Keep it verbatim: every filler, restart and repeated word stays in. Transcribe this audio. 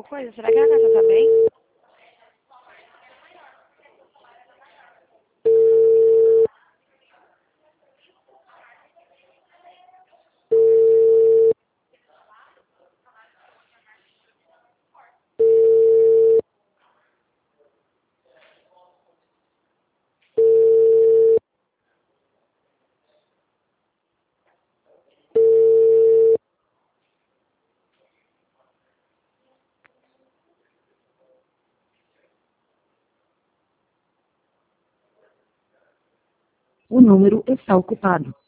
coisa. Será que a Cássia tá bem? O número está ocupado.